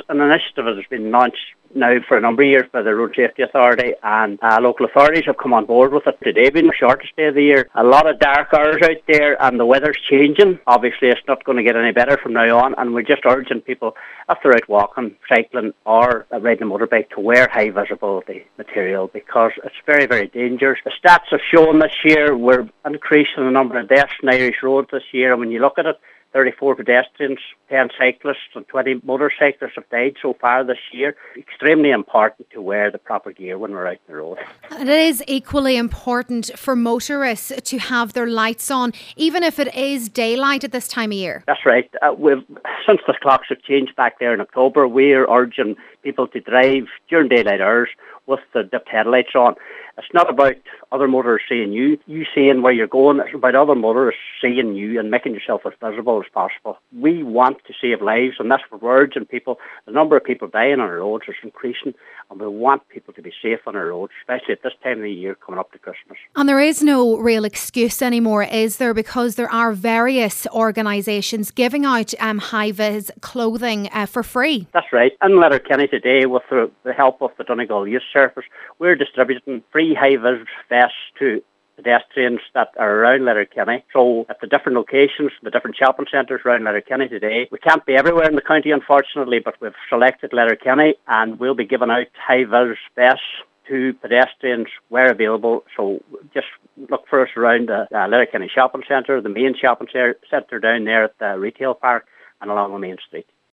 an initiative that has been launched now for a number of years by the Road Safety Authority, and local authorities have come on board with it. Today being the shortest day of the year, a lot of dark hours out there, and the weather's changing. Obviously it's not going to get any better from now on, and we're just urging people, if they're out walking, cycling or riding a motorbike, to wear high visibility material, because it's very, very dangerous. The stats have shown this year we're increasing the number of deaths on Irish roads this year, and when you look at it, 34 pedestrians, 10 cyclists and 20 motorcyclists have died so far this year. Extremely important to wear the proper gear when we're out on the road. It is equally important for motorists to have their lights on, even if it is daylight at this time of year. That's right. Since the clocks have changed back there in October, we're urging people to drive during daylight hours with the dipped headlights on. It's not about other motorists seeing you seeing where you're going. It's about other motorists seeing you and making yourself as visible as possible. We want to save lives, and that's what we're urging people. The number of people dying on our roads is increasing, and we want people to be safe on our roads, especially at this time of the year coming up to Christmas. And there is no real excuse anymore, is there? Because there are various organisations giving out high-vis clothing for free. That's right. In Letterkenny today, with the help of the Donegal Youth Service, we're distributing free high-vis vests to pedestrians that are around Letterkenny. So at the different locations, the different shopping centres around Letterkenny today, we can't be everywhere in the county, unfortunately, but we've selected Letterkenny, and we'll be giving out high-vis vests to pedestrians where available. So just look for us around the Letterkenny shopping centre, the main shopping centre down there at the retail park and along the main street.